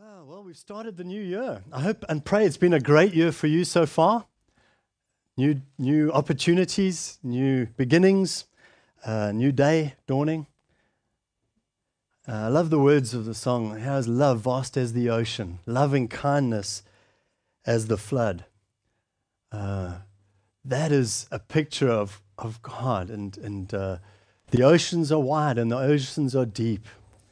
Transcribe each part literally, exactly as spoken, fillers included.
Ah, well, we've started the new year. I hope and pray it's been a great year for you so far. New, new opportunities, new beginnings, uh, new day dawning. Uh, I love the words of the song. How is love vast as the ocean, loving kindness as the flood. Uh, that is a picture of, of God, and, and uh, the oceans are wide and the oceans are deep.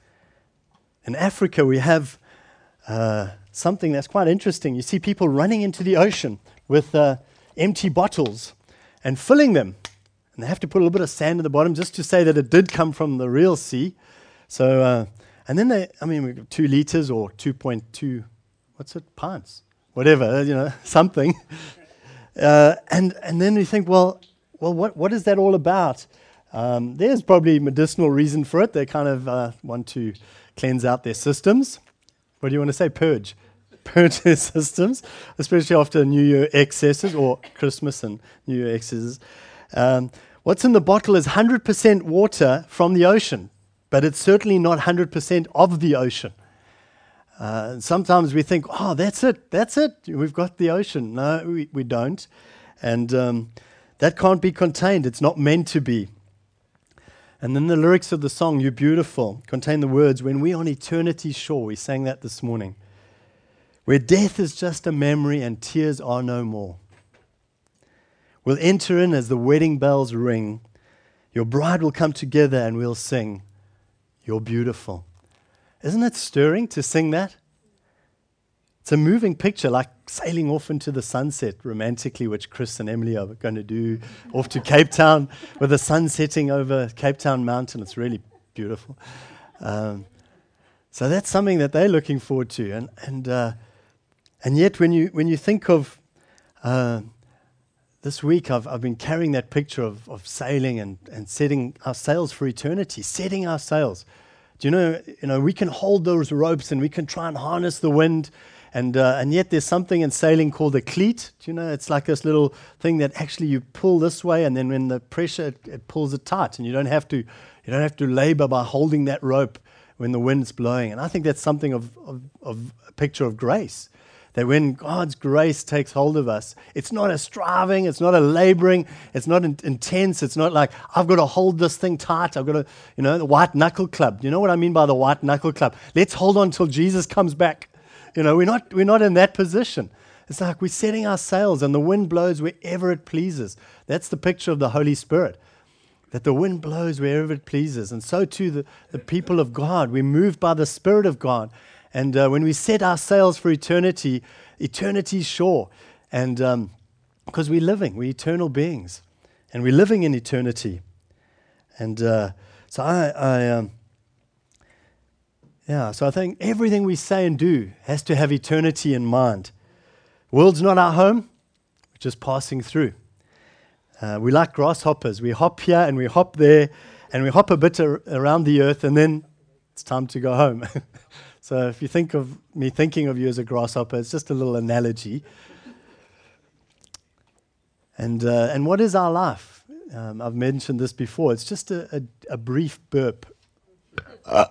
In Africa, we have uh, something that's quite interesting. You see people running into the ocean with uh, empty bottles and filling them. And they have to put a little bit of sand at the bottom just to say that it did come from the real sea. So, uh, and then they, I mean, we've got two liters or two point two, what's it, pints, whatever, you know, something. Uh, and and then you think, well, well, what what is that all about? Um, there's probably medicinal reason for it. They kind of uh, want to cleanse out their systems. What do you want to say? Purge. Purge their systems, especially after New Year excesses or Christmas and New Year excesses. Um, what's in the bottle is one hundred percent water from the ocean, but it's certainly not one hundred percent of the ocean. Uh, sometimes we think, oh, that's it, that's it, we've got the ocean. No, we, we don't. And um, that can't be contained. It's not meant to be. And then the lyrics of the song, You're Beautiful, contain the words, when we're on eternity's shore, we sang that this morning, where death is just a memory and tears are no more. We'll enter in as the wedding bells ring. Your bride will come together and we'll sing, You're Beautiful. Isn't it stirring to sing that? It's a moving picture, like sailing off into the sunset romantically, which Chris and Emily are going to do, off to Cape Town with the sun setting over Cape Town Mountain. It's really beautiful. Um, so that's something that they're looking forward to. And and uh, and yet when you when you think of uh, this week, I've I've been carrying that picture of, of sailing and, and setting our sails for eternity, setting our sails. Do you know, you know, we can hold those ropes and we can try and harness the wind, and uh, and yet there's something in sailing called a cleat. Do you know, it's like this little thing that actually you pull this way, and then when the pressure, it, it pulls it tight, and you don't have to you don't have to labor by holding that rope when the wind's blowing. And I think that's something of of, of a picture of grace. That when God's grace takes hold of us, it's not a striving, it's not a laboring, it's not in- intense, it's not like, I've got to hold this thing tight, I've got to, you know, the white knuckle club. Do you know what I mean by the white knuckle club? Let's hold on till Jesus comes back. You know, we're not, we're not in that position. It's like we're setting our sails and the wind blows wherever it pleases. That's the picture of the Holy Spirit, that the wind blows wherever it pleases. And so too the, the people of God, we're moved by the Spirit of God. And uh, when we set our sails for eternity, eternity's shore. And um, because we're living, we're eternal beings. And we're living in eternity. And uh, so I, I um, yeah, so I think everything we say and do has to have eternity in mind. World's not our home, we're just passing through. Uh, we like grasshoppers. We hop here and we hop there, and we hop a bit ar- around the earth, and then it's time to go home. So if you think of me thinking of you as a grasshopper, it's just a little analogy. And uh, and what is our life? Um, I've mentioned this before. It's just a, a, a brief burp. Uh.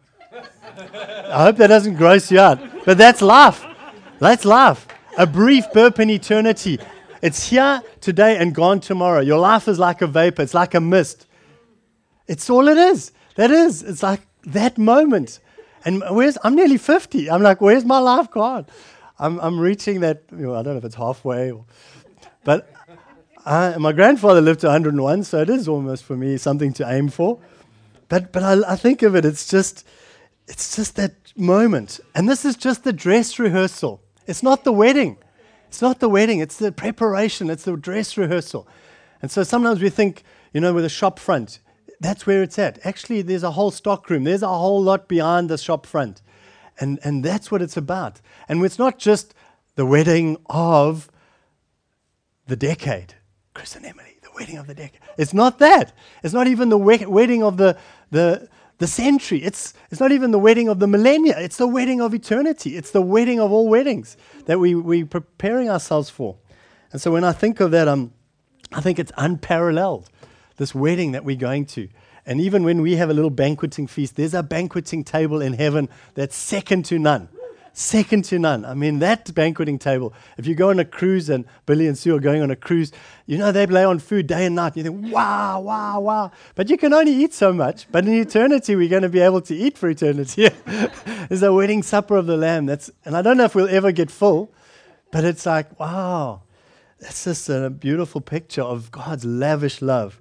I hope that doesn't gross you out. But that's life. That's life. A brief burp in eternity. It's here today and gone tomorrow. Your life is like a vapor. It's like a mist. It's all it is. That is. It's like that moment. And where's I'm nearly fifty. I'm like, where's my life gone? I'm I'm reaching that. You know, I don't know if it's halfway, or, but I, my grandfather lived to one hundred and one, so it is almost for me something to aim for. But but I, I think of it. It's just it's just that moment, and this is just the dress rehearsal. It's not the wedding. It's not the wedding. It's the preparation. It's the dress rehearsal. And so sometimes we think, you know, with a shop front, that's where it's at. Actually, there's a whole stock room. There's a whole lot behind the shop front. And and that's what it's about. And it's not just the wedding of the decade. Chris and Emily, the wedding of the decade. It's not that. It's not even the we- wedding of the, the, the century. It's, it's not even the wedding of the millennia. It's the wedding of eternity. It's the wedding of all weddings that we, we're preparing ourselves for. And so when I think of that, um, I think it's unparalleled. This wedding that we're going to. And even when we have a little banqueting feast, there's a banqueting table in heaven that's second to none. Second to none. I mean, that banqueting table, if you go on a cruise, and Billy and Sue are going on a cruise, you know, they lay on food day and night. And you think, wow, wow, wow. But you can only eat so much. But in eternity, we're going to be able to eat for eternity. There's a wedding supper of the Lamb. That's, and I don't know if we'll ever get full, but it's like, wow. That's just a beautiful picture of God's lavish love.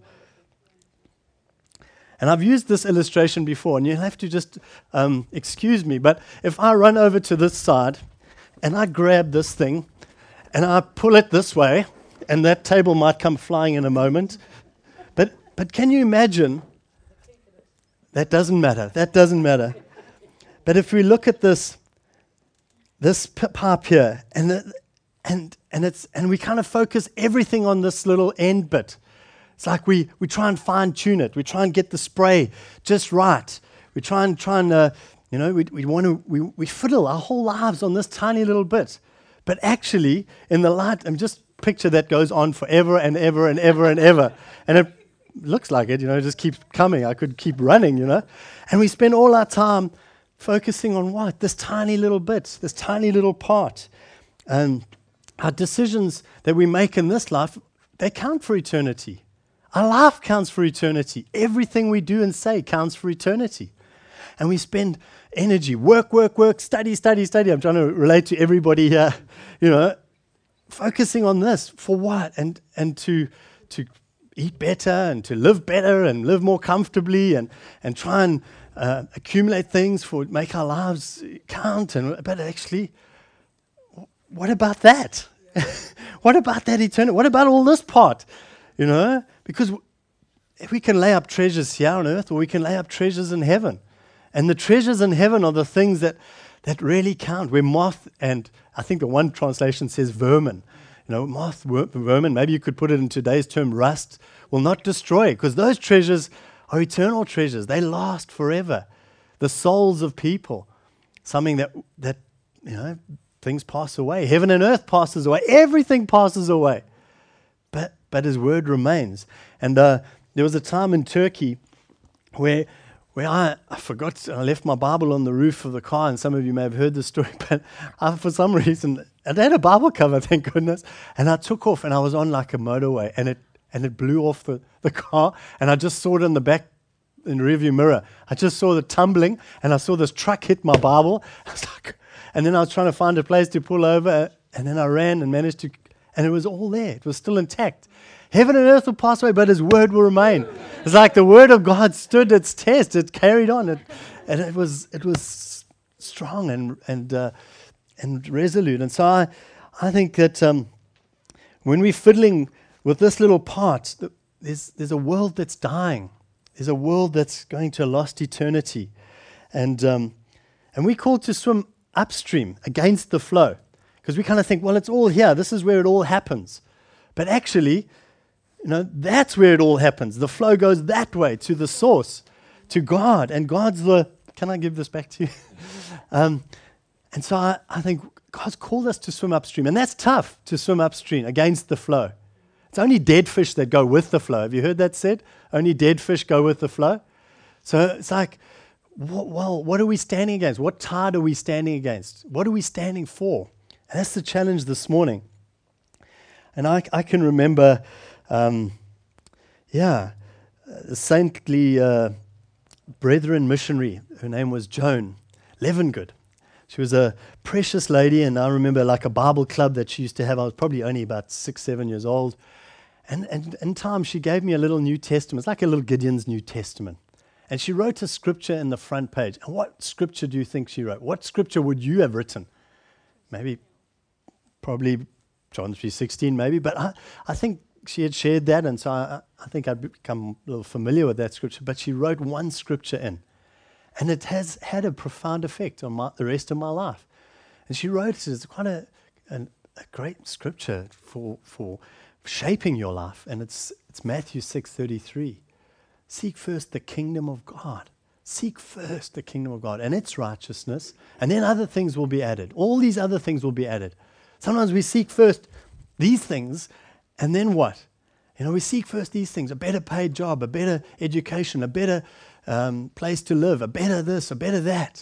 And I've used this illustration before, and you'll have to just um, excuse me, but if I run over to this side, and I grab this thing, and I pull it this way, and that table might come flying in a moment, but but can you imagine? That doesn't matter. That doesn't matter. But if we look at this, this p- pipe here, and the, and and it's and we kind of focus everything on this little end bit. It's like we, we try and fine-tune it. We try and get the spray just right. We try and, try and uh, you know, we, we want to, we, we fiddle our whole lives on this tiny little bit. But actually, in the light, and just picture that goes on forever and ever and ever and ever. And it looks like it, you know, it just keeps coming. I could keep running, you know. And we spend all our time focusing on what? This tiny little bit, this tiny little part. And our decisions that we make in this life, they count for eternity. Our life counts for eternity. Everything we do and say counts for eternity. And we spend energy, work, work, work, study, study, study. I'm trying to relate to everybody here, you know, focusing on this for what? And and to to eat better and to live better and live more comfortably and, and try and uh, accumulate things for make our lives count. And but actually, what about that? What about that eternity? What about all this part? You know, because if we can lay up treasures here on earth, or we can lay up treasures in heaven. And the treasures in heaven are the things that, that really count, where moth and, I think the one translation says vermin. You know, moth, wor- vermin, maybe you could put it in today's term, rust, will not destroy, because those treasures are eternal treasures. They last forever. The souls of people, something that, that you know, things pass away. Heaven and earth passes away. Everything passes away. But but his word remains. And uh, there was a time in Turkey where where I, I forgot, I left my Bible on the roof of the car, and some of you may have heard the story, but I, for some reason, it had a Bible cover, thank goodness, and I took off, and I was on like a motorway, and it and it blew off the, the car, and I just saw it in the back, in the rearview mirror. I just saw the tumbling, and I saw this truck hit my Bible. I was like, and then I was trying to find a place to pull over, and then I ran and managed to, and it was all there. It was still intact. Heaven and earth will pass away, but his word will remain. It's like the word of God stood its test. It carried on. It, and it was it was strong and and uh, and resolute. And so I, I think that um, when we're fiddling with this little part, there's there's a world that's dying. There's a world that's going to a lost eternity. And um, and we're called to swim upstream against the flow. Because we kind of think, well, it's all here. This is where it all happens. But actually, you know, that's where it all happens. The flow goes that way, to the source, to God. And God's the... Can I give this back to you? um, and so I, I think God's called us to swim upstream. And that's tough, to swim upstream against the flow. It's only dead fish that go with the flow. Have you heard that said? Only dead fish go with the flow. So it's like, well, what are we standing against? What tide are we standing against? What are we standing for? And that's the challenge this morning. And I, I can remember, um, yeah, a saintly uh, Brethren missionary. Her name was Joan Levengood. She was a precious lady, and I remember like a Bible club that she used to have. I was probably only about six, seven years old. And, and in time, she gave me a little New Testament. It's like a little Gideon's New Testament. And she wrote a scripture in the front page. And what scripture do you think she wrote? What scripture would you have written? Maybe, probably John three sixteen maybe. But I, I think she had shared that, and so I, I think I'd become a little familiar with that scripture. But she wrote one scripture in. And it has had a profound effect on my, the rest of my life. And she wrote it as quite a, a, a great scripture for for shaping your life. And it's it's Matthew six thirty-three. Seek first the kingdom of God. Seek first the kingdom of God and its righteousness, and then other things will be added. All these other things will be added. Sometimes we seek first these things, and then what? You know, we seek first these things, a better paid job, a better education, a better um, place to live, a better this, a better that.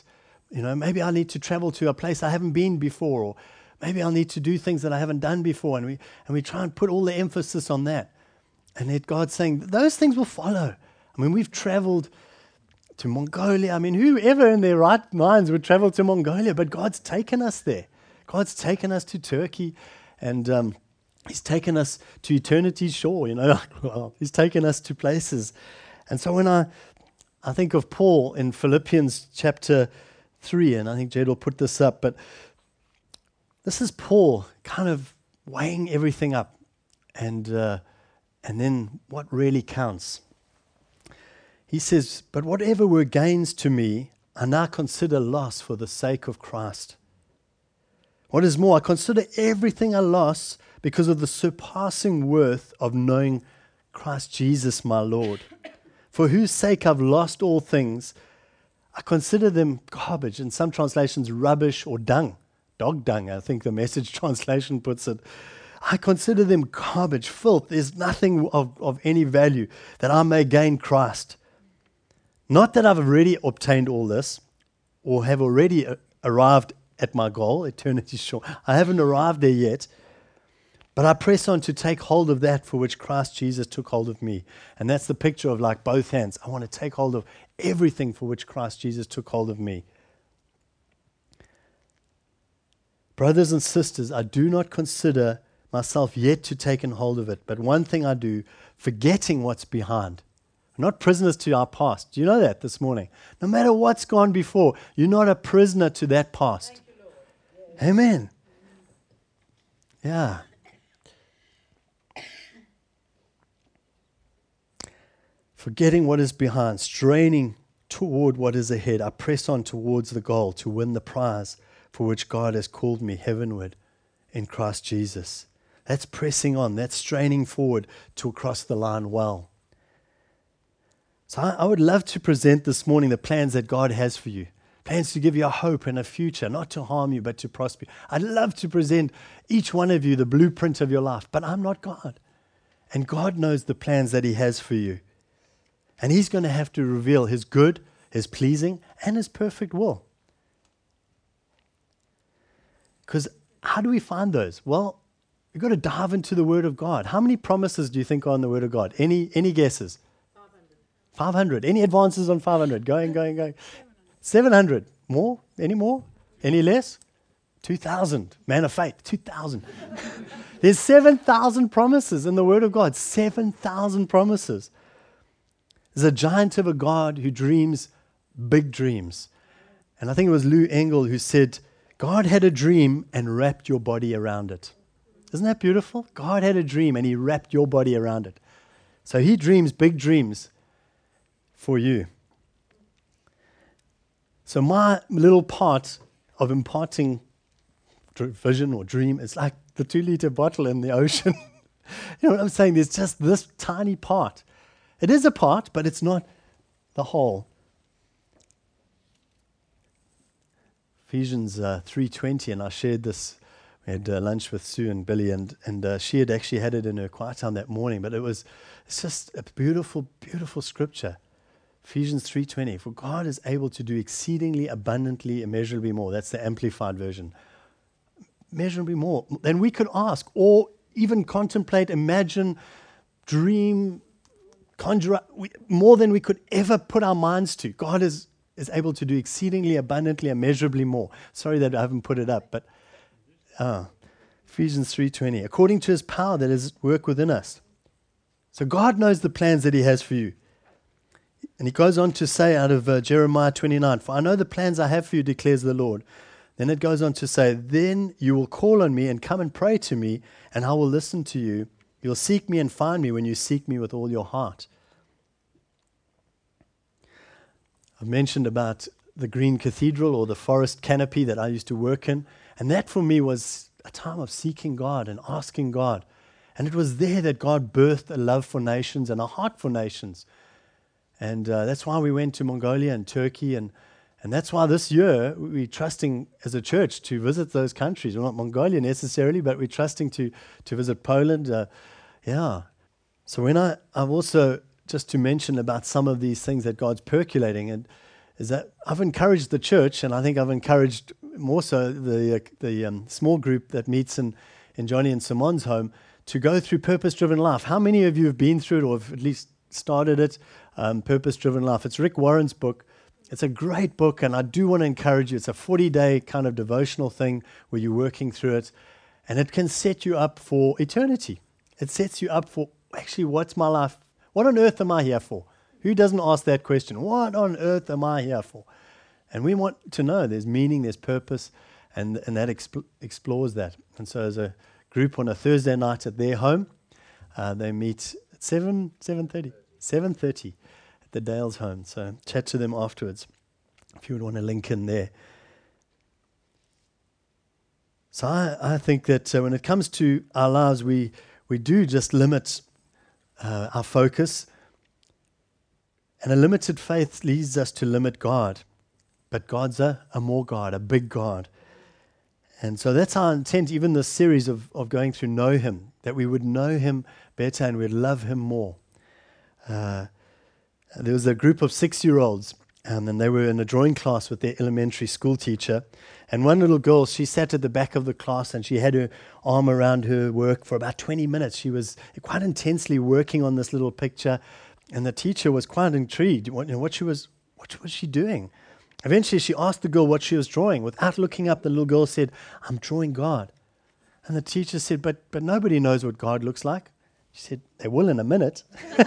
You know, maybe I need to travel to a place I haven't been before, or maybe I'll need to do things that I haven't done before. And we, and we try and put all the emphasis on that. And yet God's saying, those things will follow. I mean, we've traveled to Mongolia. I mean, whoever in their right minds would travel to Mongolia? But God's taken us there. God's taken us to Turkey, and um, He's taken us to eternity's shore. You know, like, well, He's taken us to places. And so when I, I think of Paul in Philippians chapter three, and I think Jed will put this up, but this is Paul kind of weighing everything up, and uh, and then what really counts. He says, "But whatever were gains to me, I now consider loss for the sake of Christ. What is more, I consider everything a loss because of the surpassing worth of knowing Christ Jesus my Lord, for whose sake I've lost all things. I consider them garbage, in some translations rubbish or dung, dog dung, I think the Message translation puts it. I consider them garbage, filth. There's nothing of, of any value that I may gain Christ. Not that I've already obtained all this or have already a- arrived at my goal, eternity's shore. I haven't arrived there yet, but I press on to take hold of that for which Christ Jesus took hold of me." And that's the picture of like both hands. I want to take hold of everything for which Christ Jesus took hold of me. Brothers and sisters, I do not consider myself yet to taken hold of it, but one thing I do, forgetting what's behind. We're not prisoners to our past. Do you know that this morning? No matter what's gone before, you're not a prisoner to that past. Thank you, Lord. Yes. Amen. Yeah. Forgetting what is behind, straining toward what is ahead, I press on towards the goal to win the prize for which God has called me heavenward in Christ Jesus. That's pressing on. That's straining forward to cross the line well. So I, I would love to present this morning the plans that God has for you. Plans to give you a hope and a future, not to harm you, but to prosper you. I'd love to present each one of you the blueprint of your life, but I'm not God. And God knows the plans that He has for you. And He's going to have to reveal His good, His pleasing, and His perfect will. Because how do we find those? Well, we've got to dive into the Word of God. How many promises do you think are in the Word of God? Any any guesses? five hundred. five hundred. Any advances on five hundred? Going, going, going. seven hundred. More? Any more? Any less? two thousand. Man of faith, two thousand. There's seven thousand promises in the Word of God. seven thousand promises. There's a giant of a God who dreams big dreams. And I think it was Lou Engle who said, God had a dream and wrapped your body around it. Isn't that beautiful? God had a dream and He wrapped your body around it. So He dreams big dreams for you. So my little part of imparting vision or dream is like the two-liter bottle in the ocean. You know what I'm saying? There's just this tiny part. It is a part, but it's not the whole. Ephesians uh, three twenty, and I shared this. We had uh, lunch with Sue and Billy, and and uh, she had actually had it in her quiet time that morning. But it was, it's just a beautiful, beautiful scripture. Ephesians three twenty. For God is able to do exceedingly abundantly, immeasurably more. That's the amplified version. Immeasurably more than we could ask, or even contemplate, imagine, dream, conjure up, we, more than we could ever put our minds to. God is is able to do exceedingly abundantly, immeasurably more. Sorry that I haven't put it up, but uh, Ephesians three twenty. According to His power that is at work within us. So God knows the plans that He has for you. And He goes on to say out of uh, Jeremiah twenty-nine, for I know the plans I have for you, declares the Lord. Then it goes on to say, then you will call on me and come and pray to me, and I will listen to you. You'll seek me and find me when you seek me with all your heart. I've mentioned about the Green Cathedral or the forest canopy that I used to work in. And that for me was a time of seeking God and asking God. And it was there that God birthed a love for nations and a heart for nations. And uh, that's why we went to Mongolia and Turkey. And, and that's why this year we're trusting as a church to visit those countries. Well, not Mongolia necessarily, but we're trusting to, to visit Poland. Uh, yeah. So when I, I've also, just to mention about some of these things that God's percolating, and is that I've encouraged the church, and I think I've encouraged more so the uh, the um, small group that meets in, in Johnny and Simon's home to go through Purpose-Driven Life. How many of you have been through it or have at least started it? Um, Purpose-Driven Life. It's Rick Warren's book. It's a great book, and I do want to encourage you. It's a forty-day kind of devotional thing where you're working through it, and it can set you up for eternity. It sets you up for, actually, what's my life? What on earth am I here for? Who doesn't ask that question? What on earth am I here for? And we want to know there's meaning, there's purpose, and, and that exp- explores that. And so as a group on a Thursday night at their home, uh, they meet at seven, seven thirty, seven thirty at the Dales home. So chat to them afterwards if you would want to link in there. So I, I think that uh, when it comes to our lives, we, we do just limit uh, our focus. And a limited faith leads us to limit God. But God's a, a more God, a big God. And so that's our intent, even this series of, of going through Know Him, that we would know Him better and we'd love Him more. Uh, there was a group of six-year-olds, um, and they were in a drawing class with their elementary school teacher. And one little girl, she sat at the back of the class and she had her arm around her work for about twenty minutes. She was quite intensely working on this little picture. And the teacher was quite intrigued what, you know, what she was what was she doing. Eventually she asked the girl what she was drawing. Without looking up, the little girl said, "I'm drawing God." And the teacher said, but but nobody knows what God looks like. She said, "They will in a minute."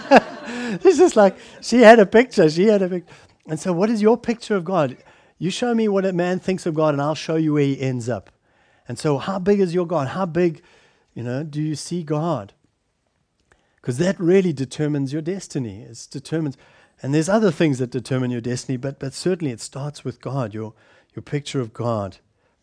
It's just like, she had a picture, she had a picture. And so what is your picture of God? You show me what a man thinks of God and I'll show you where he ends up. And so how big is your God? How big, you know, do you see God? Because that really determines your destiny. It determines, and there's other things that determine your destiny, but but certainly it starts with God, your your picture of God.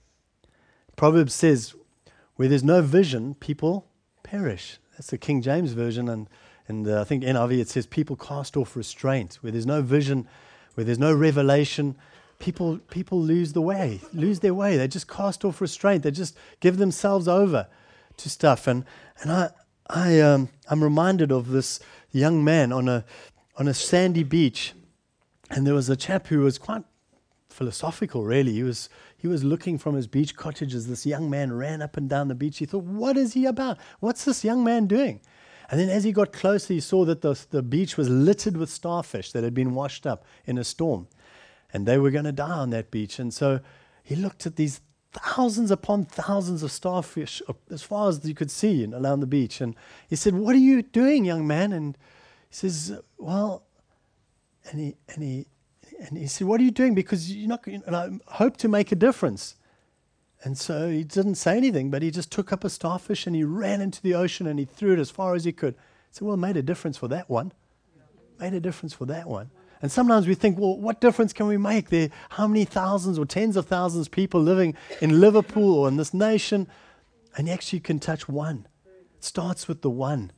Proverbs says, where there's no vision, people perish. That's the King James Version, and and uh, I think N I V it says people cast off restraint. Where there's no vision, where there's no revelation, people people lose the way, lose their way. They just cast off restraint. They just give themselves over to stuff. And and I. I, um, I'm reminded of this young man on a on a sandy beach, and there was a chap who was quite philosophical, really. He was he was looking from his beach cottage as this young man ran up and down the beach. He thought, what is he about? What's this young man doing? And then as he got closer, he saw that the, the beach was littered with starfish that had been washed up in a storm, and they were going to die on that beach. And so he looked at these thousands upon thousands of starfish as far as you could see around the beach. And he said, "What are you doing, young man?" And he says, "Well," and he and he and he said, "What are you doing? Because you're not going to, and I hope to make a difference." And so he didn't say anything, but he just took up a starfish and he ran into the ocean and he threw it as far as he could. He said, "Well, made a difference for that one. Made a difference for that one." And sometimes we think, well, what difference can we make? There are how many thousands or tens of thousands of people living in Liverpool or in this nation, and actually you can touch one. It starts with the one.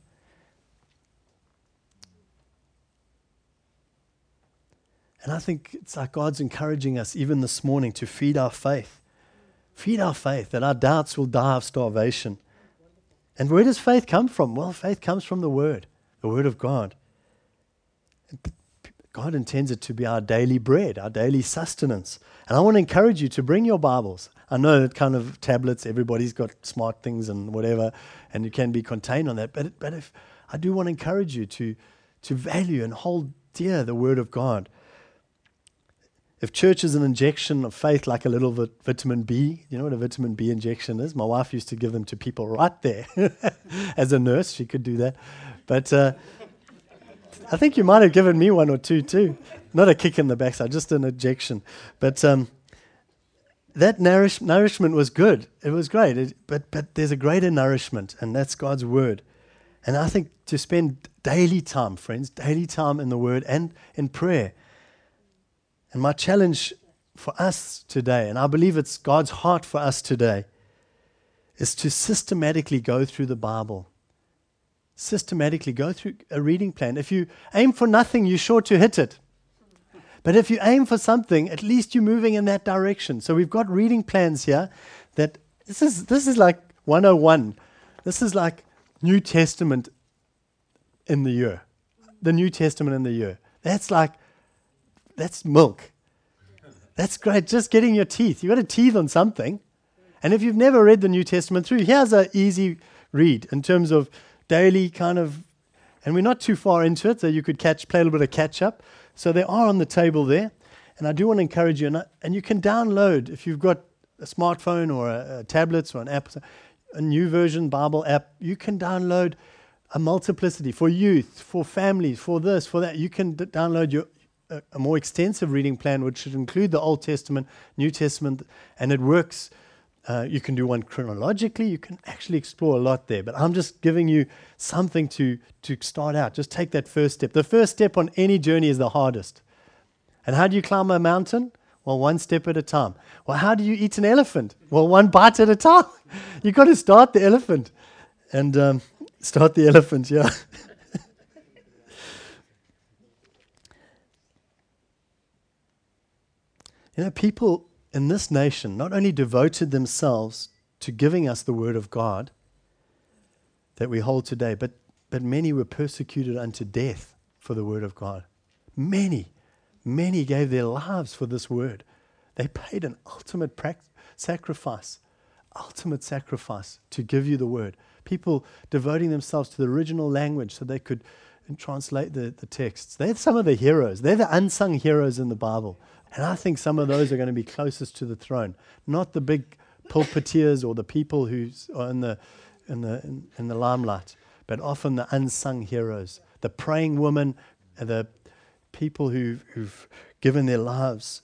And I think it's like God's encouraging us even this morning to feed our faith. Feed our faith, that our doubts will die of starvation. And where does faith come from? Well, faith comes from the Word, the Word of God. God intends it to be our daily bread, our daily sustenance. And I want to encourage you to bring your Bibles. I know that kind of tablets, everybody's got smart things and whatever, and you can be contained on that. But but if I do want to encourage you to, to value and hold dear the Word of God. If church is an injection of faith like a little vit- vitamin B, you know what a vitamin B injection is? My wife used to give them to people right there. As a nurse, she could do that. But Uh, I think you might have given me one or two too. Not a kick in the backside, just an injection. But um, that nourish, nourishment was good. It was great. It, but but there's a greater nourishment, and that's God's Word. And I think to spend daily time, friends, daily time in the Word and in prayer. And my challenge for us today, and I believe it's God's heart for us today, is to systematically go through the Bible. Systematically go through a reading plan. If you aim for nothing, you're sure to hit it. But if you aim for something, at least you're moving in that direction. So we've got reading plans here that this is this is like one oh one. This is like New Testament in the year. The New Testament in the year. That's like, that's milk. That's great. Just getting your teeth. You've got to teeth on something. And if you've never read the New Testament through, here's an easy read in terms of daily kind of, and we're not too far into it, so you could catch, play a little bit of catch up. So they are on the table there. And I do want to encourage you, and, I, and you can download, if you've got a smartphone or a, a tablet or an app, a new version Bible app, you can download a multiplicity for youth, for families, for this, for that. You can d- download your a, a more extensive reading plan, which should include the Old Testament, New Testament, and it works. Uh, you can do one chronologically. You can actually explore a lot there. But I'm just giving you something to, to start out. Just take that first step. The first step on any journey is the hardest. And how do you climb a mountain? Well, one step at a time. Well, how do you eat an elephant? Well, one bite at a time. You've got to start the elephant. And um, start the elephant, yeah. You know, people in this nation not only devoted themselves to giving us the word of God that we hold today, but, but many were persecuted unto death for the word of God. Many. Many gave their lives for this word. They paid an ultimate prac- sacrifice, ultimate sacrifice to give you the word. People devoting themselves to the original language so they could translate the, the texts. They're some of the heroes. They're the unsung heroes in the Bible. And I think some of those are going to be closest to the throne, not the big pulpiteers or the people who are in the, in the, in, in the limelight, but often the unsung heroes, the praying women, the people who've, who've given their lives.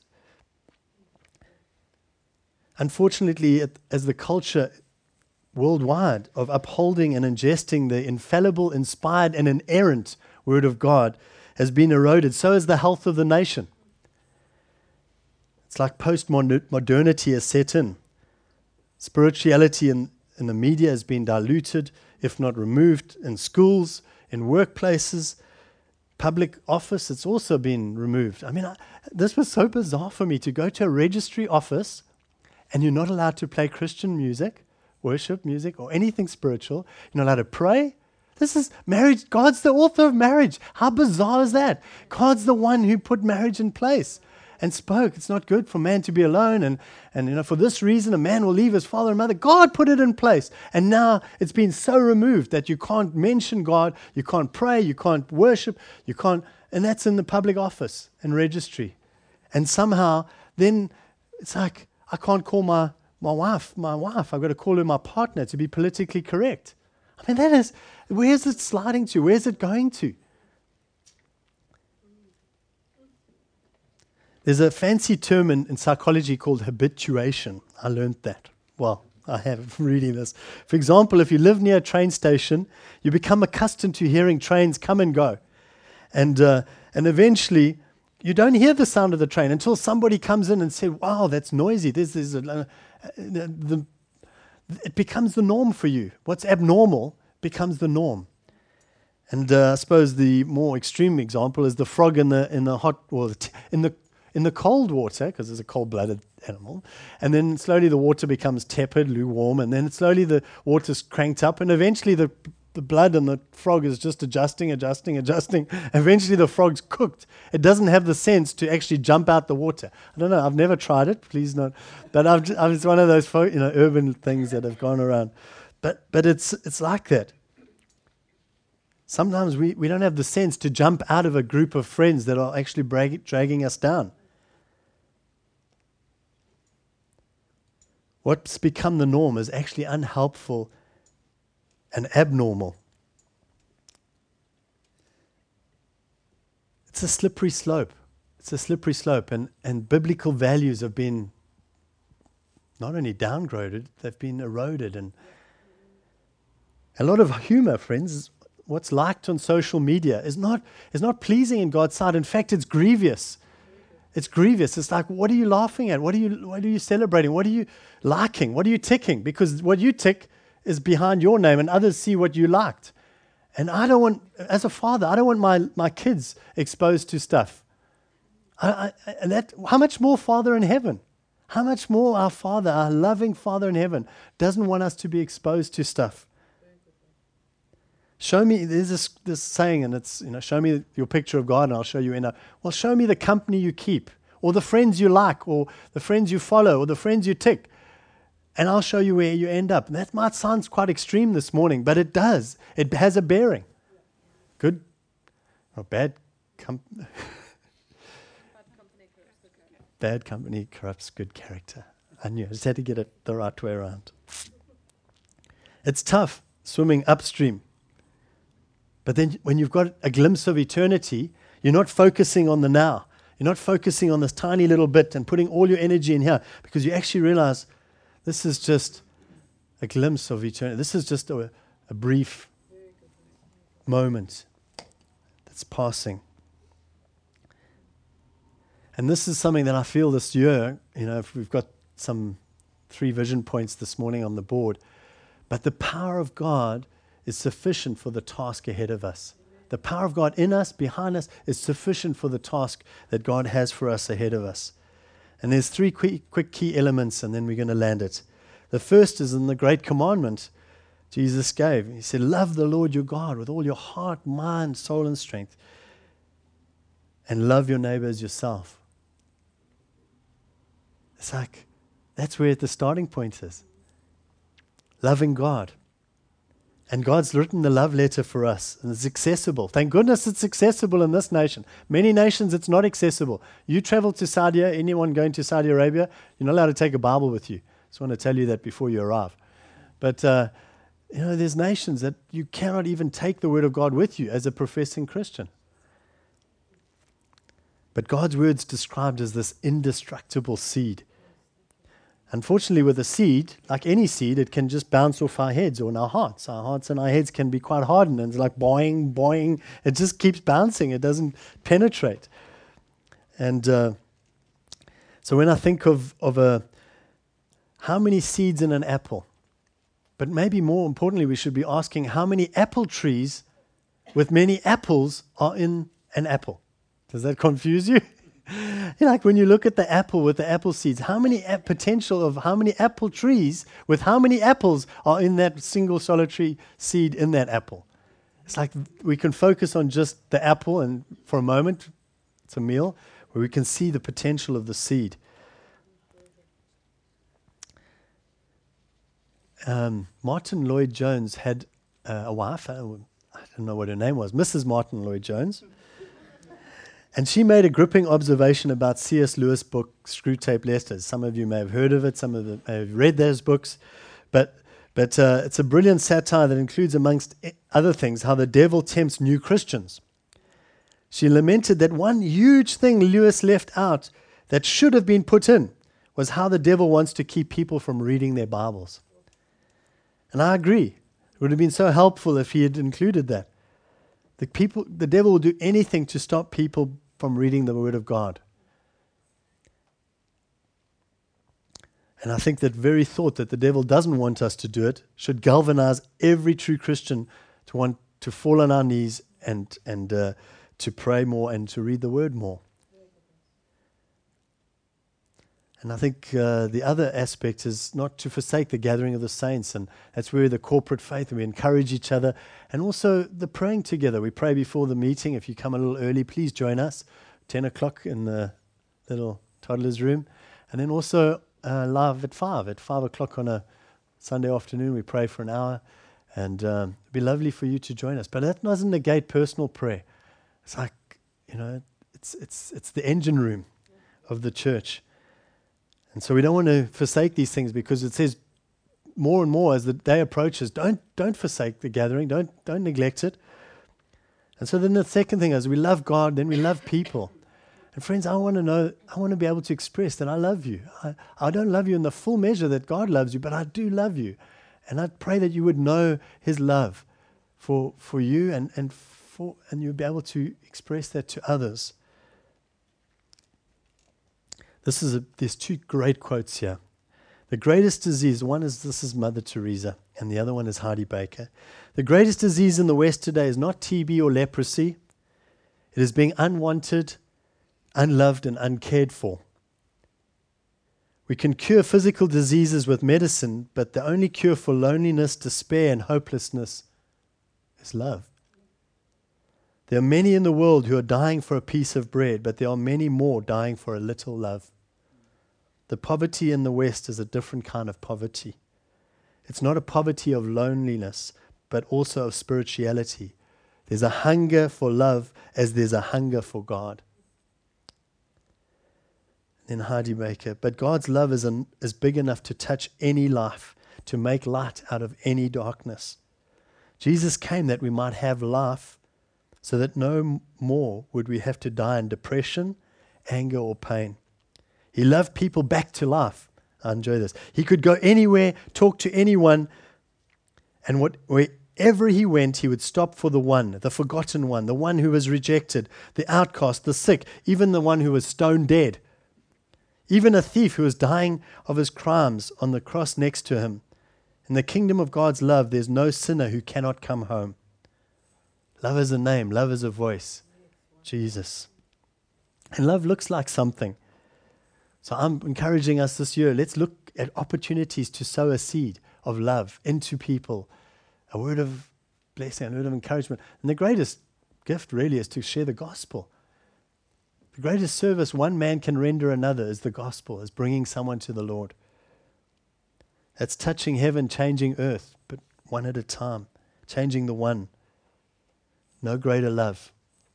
Unfortunately, it, as the culture worldwide of upholding and ingesting the infallible, inspired, and inerrant Word of God has been eroded, so has the health of the nation. It's like post-modernity has set in. Spirituality in, in the media has been diluted, if not removed, in schools, in workplaces, public office, it's also been removed. I mean, I, this was so bizarre for me to go to a registry office and you're not allowed to play Christian music, worship music, or anything spiritual. You're not allowed to pray. This is marriage. God's the author of marriage. How bizarre is that? God's the one who put marriage in place and spoke. It's not good for man to be alone. And, and you know, for this reason, a man will leave his father and mother. God put it in place. And now it's been so removed that you can't mention God, you can't pray, you can't worship, you can't, and that's in the public office and registry. And somehow then it's like, I can't call my, my wife my wife. I've got to call her my partner to be politically correct. I mean, that is, where's it sliding to? Where's it going to? There's a fancy term in, in psychology called habituation. I learned that. Well, I have reading this. For example, if you live near a train station, you become accustomed to hearing trains come and go. And uh, and eventually, you don't hear the sound of the train until somebody comes in and says, wow, that's noisy. This is a, uh, the, the, it becomes the norm for you. What's abnormal becomes the norm. And uh, I suppose the more extreme example is the frog in the in the hot, well, in the in the cold water, because it's a cold-blooded animal, and then slowly the water becomes tepid, lukewarm, and then slowly the water's cranked up, and eventually the the blood in the frog is just adjusting, adjusting, adjusting. Eventually the frog's cooked. It doesn't have the sense to actually jump out the water. I don't know. I've never tried it. Please not. But I've, just, it's one of those folk, you know, urban things that have gone around. But but it's it's like that. Sometimes we, we don't have the sense to jump out of a group of friends that are actually brag, dragging us down. What's become the norm is actually unhelpful and abnormal. It's a slippery slope. It's a slippery slope, and, and biblical values have been not only downgraded, they've been eroded. And a lot of humor, friends, what's liked on social media is not is not pleasing in God's sight. In fact, it's grievous. It's grievous. It's like, what are you laughing at? What are you what are you celebrating? What are you liking? What are you ticking? Because what you tick is behind your name, and others see what you liked. And I don't want, as a father, I don't want my, my kids exposed to stuff. I, I, and that, how much more Father in heaven? How much more our Father, our loving Father in heaven, doesn't want us to be exposed to stuff. Show me, there's this, this saying, and it's, you know, show me your picture of God and I'll show you in a, well, show me the company you keep. or the friends you like, or the friends you follow, or the friends you tick. And I'll show you where you end up. And that might sound quite extreme this morning, but it does. It has a bearing. Good or bad com- bad company corrupts good character. I knew. I just had to get it the right way around. It's tough swimming upstream. But then when you've got a glimpse of eternity, you're not focusing on the now. You're not focusing on this tiny little bit and putting all your energy in here, because you actually realize this is just a glimpse of eternity. This is just a, a brief moment that's passing. And this is something that I feel this year, you know, if we've got some three vision points this morning on the board, but the power of God is sufficient for the task ahead of us. The power of God in us, behind us, is sufficient for the task that God has for us ahead of us. And there's three quick, quick key elements, and then we're going to land it. The first is in the great commandment Jesus gave. He said, love the Lord your God with all your heart, mind, soul, and strength. And love your neighbor as yourself. It's like, that's where the starting point is. Loving God. And God's written the love letter for us, and it's accessible. Thank goodness it's accessible in this nation. Many nations, it's not accessible. You travel to Saudi, anyone going to Saudi Arabia, you're not allowed to take a Bible with you. Just want to tell you that before you arrive. But, uh, you know, there's nations that you cannot even take the Word of God with you as a professing Christian. But God's Word's described as this indestructible seed. Unfortunately, with a seed, like any seed, it can just bounce off our heads or in our hearts. Our hearts and our heads can be quite hardened, and it's like boing, boing. It just keeps bouncing. It doesn't penetrate. And uh, so when I think of, of a, how many seeds in an apple? But maybe more importantly, we should be asking how many apple trees with many apples are in an apple. Does that confuse you? You know, like when you look at the apple with the apple seeds, how many a- potential of how many apple trees with how many apples are in that single solitary seed in that apple? It's like we can focus on just the apple, and for a moment, it's a meal, where we can see the potential of the seed. Um, Martin Lloyd-Jones had uh, a wife, uh, I don't know what her name was, Missus Martin Lloyd-Jones. And she made a gripping observation about C S Lewis' book, Screwtape Letters. Some of you may have heard of it, some of you may have read those books. But but uh, it's a brilliant satire that includes, amongst other things, how the devil tempts new Christians. She lamented that one huge thing Lewis left out that should have been put in was how the devil wants to keep people from reading their Bibles. And I agree. It would have been so helpful if he had included that. The people, the devil will do anything to stop people from reading the Word of God. And I think that very thought that the devil doesn't want us to do it should galvanize every true Christian to want to fall on our knees and and uh, to pray more and to read the Word more. And I think uh, the other aspect is not to forsake the gathering of the saints, and that's where the corporate faith, and we encourage each other, and also the praying together. We pray before the meeting. If you come a little early, please join us, ten o'clock in the little toddler's room, and then also uh, live at five. At five o'clock on a Sunday afternoon, we pray for an hour, and um, it'd be lovely for you to join us. But that doesn't negate personal prayer. It's like, you know, it's it's it's the engine room of the church. And so we don't want to forsake these things, because it says more and more as the day approaches, don't don't forsake the gathering, don't don't neglect it. And so then the second thing is we love God, then we love people. And friends, I want to know, I want to be able to express that I love you. I, I don't love you in the full measure that God loves you, but I do love you. And I pray that you would know His love for for you, and, and for and you'll be able to express that to others. This is a, there's two great quotes here. The greatest disease, one is, this is Mother Teresa, and the other one is Heidi Baker. The greatest disease in the West today is not T B or leprosy. It is being unwanted, unloved, and uncared for. We can cure physical diseases with medicine, but the only cure for loneliness, despair, and hopelessness is love. There are many in the world who are dying for a piece of bread, but there are many more dying for a little love. The poverty in the West is a different kind of poverty. It's not a poverty of loneliness, but also of spirituality. There's a hunger for love as there's a hunger for God. Then how do you make it? But God's love is, an, is big enough to touch any life, to make light out of any darkness. Jesus came that we might have life, so that no more would we have to die in depression, anger, or pain. He loved people back to life. I enjoy this. He could go anywhere, talk to anyone, and what, wherever he went, he would stop for the one, the forgotten one, the one who was rejected, the outcast, the sick, even the one who was stone dead, even a thief who was dying of his crimes on the cross next to him. In the kingdom of God's love, there's no sinner who cannot come home. Love is a name. Love is a voice. Jesus. And love looks like something. So I'm encouraging us this year, let's look at opportunities to sow a seed of love into people. A word of blessing, a word of encouragement. And the greatest gift really is to share the gospel. The greatest service one man can render another is the gospel, is bringing someone to the Lord. That's touching heaven, changing earth, but one at a time, changing the one. No greater love.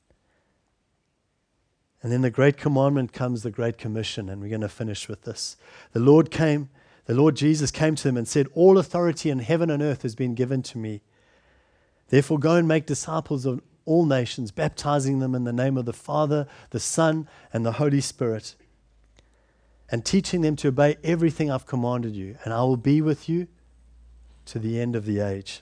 And then the great commandment comes, the great commission, and we're going to finish with this. The Lord came, the Lord Jesus came to them and said, all authority in heaven and earth has been given to me. Therefore go and make disciples of all nations, baptizing them in the name of the Father, the Son, and the Holy Spirit, and teaching them to obey everything I've commanded you, and I will be with you to the end of the age.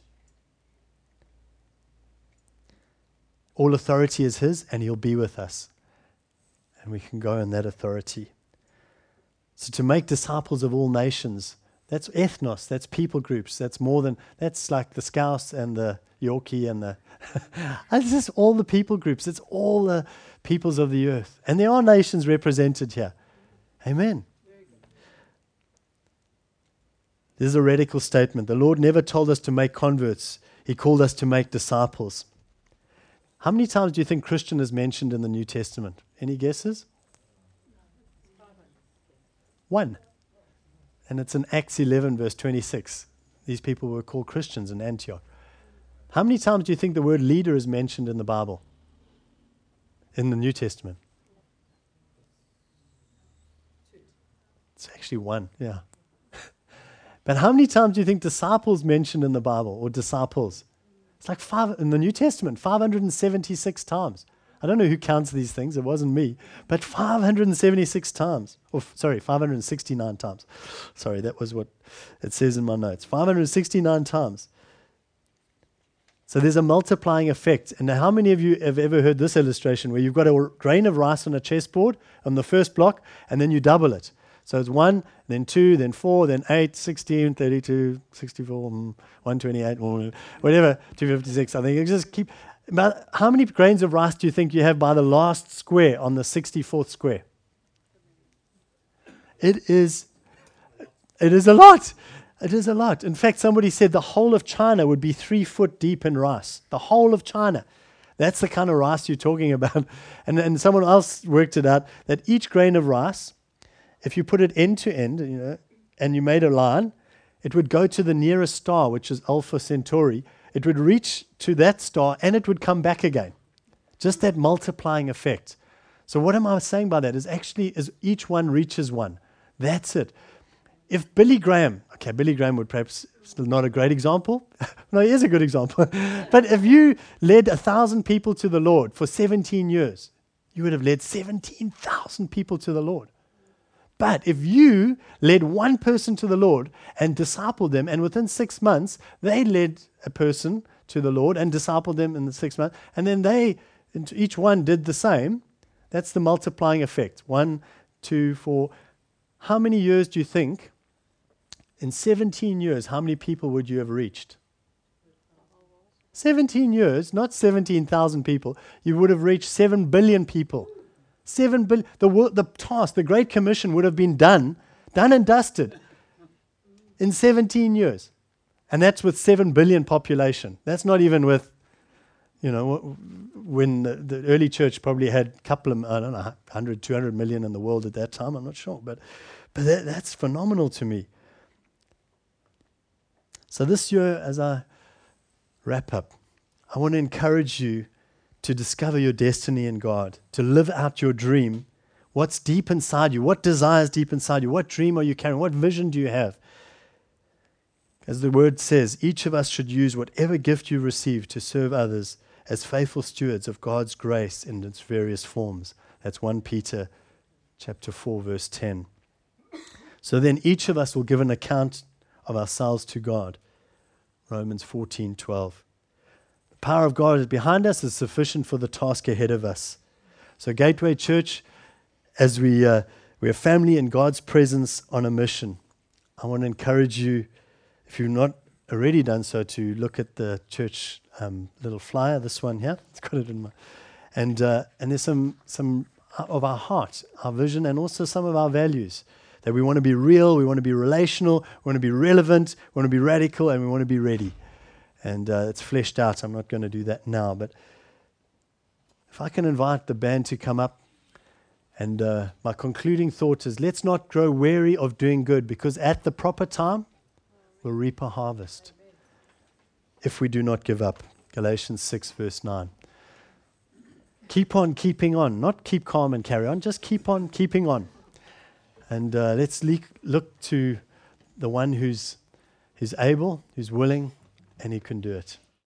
All authority is His, and He'll be with us. And we can go in that authority. So to make disciples of all nations, that's ethnos, that's people groups, that's more than, that's like the Scouts and the Yorkie and the, it's just all the people groups, it's all the peoples of the earth. And there are nations represented here. Amen. This is a radical statement. The Lord never told us to make converts. He called us to make disciples. How many times do you think Christian is mentioned in the New Testament? Any guesses? One. And it's in Acts eleven, verse twenty-six. These people were called Christians in Antioch. How many times do you think the word leader is mentioned in the Bible? In the New Testament? It's actually one, yeah. But how many times do you think disciples mentioned in the Bible, or disciples? It's like five in the New Testament, five hundred seventy-six times. I don't know who counts these things. It wasn't me. But five hundred seventy-six times. Or, sorry, five hundred sixty-nine times. Sorry, that was what it says in my notes. five hundred sixty-nine times. So there's a multiplying effect. And how many of you have ever heard this illustration where you've got a grain of rice on a chessboard on the first block, and then you double it? So it's one, then two, then four, then eight, sixteen, thirty-two, sixty-four, one hundred twenty-eight, whatever, two hundred fifty-six. I think you just keep. About how many grains of rice do you think you have by the last square on the sixty-fourth square? It is, it is a lot. It is a lot. In fact, somebody said the whole of China would be three foot deep in rice. The whole of China. That's the kind of rice you're talking about. And, and someone else worked it out that each grain of rice, if you put it end to end, you know, and you made a line, it would go to the nearest star, which is Alpha Centauri. It would reach to that star and it would come back again. Just that multiplying effect. So what am I saying by that is actually is each one reaches one. That's it. If Billy Graham, okay, Billy Graham would perhaps still not a great example. No, he is a good example. But if you led a thousand people to the Lord for seventeen years, you would have led seventeen thousand people to the Lord. But if you led one person to the Lord and discipled them, and within six months, they led a person to the Lord and discipled them in the six months, and then they, each one did the same, that's the multiplying effect. One, two, four. How many years do you think, in seventeen years, how many people would you have reached? seventeen years, not seventeen thousand people. You would have reached seven billion people. Seven billion. The, work, the task, the Great Commission would have been done, done and dusted in seventeen years. And that's with seven billion population. That's not even with, You know, wh- when the, the early church probably had a couple of, I don't know, one hundred, two hundred million in the world at that time, I'm not sure. But, but that, that's phenomenal to me. So this year, as I wrap up, I want to encourage you to discover your destiny in God, to live out your dream. What's deep inside you? What desires deep inside you? What dream are you carrying? What vision do you have? As the word says, each of us should use whatever gift you receive to serve others as faithful stewards of God's grace in its various forms. That's First Peter chapter four, verse ten. So then each of us will give an account of ourselves to God. Romans fourteen twelve. The power of God is behind us, is sufficient for the task ahead of us. So Gateway Church, as we uh, we're a family in God's presence on a mission, I want to encourage you, if you've not already done so, to look at the church um, little flyer, this one here. It's got it in my... And, uh, and there's some, some of our heart, our vision, and also some of our values. That we want to be real, we want to be relational, we want to be relevant, we want to be radical, and we want to be ready. And uh, it's fleshed out. I'm not going to do that now. But if I can invite the band to come up, and uh, my concluding thought is, let's not grow weary of doing good, because at the proper time, we'll reap a harvest. If we do not give up. Galatians six, verse nine. Keep on keeping on. Not keep calm and carry on. Just keep on keeping on. And uh, let's le- look to the one who's, who's able, who's willing, and he can do it.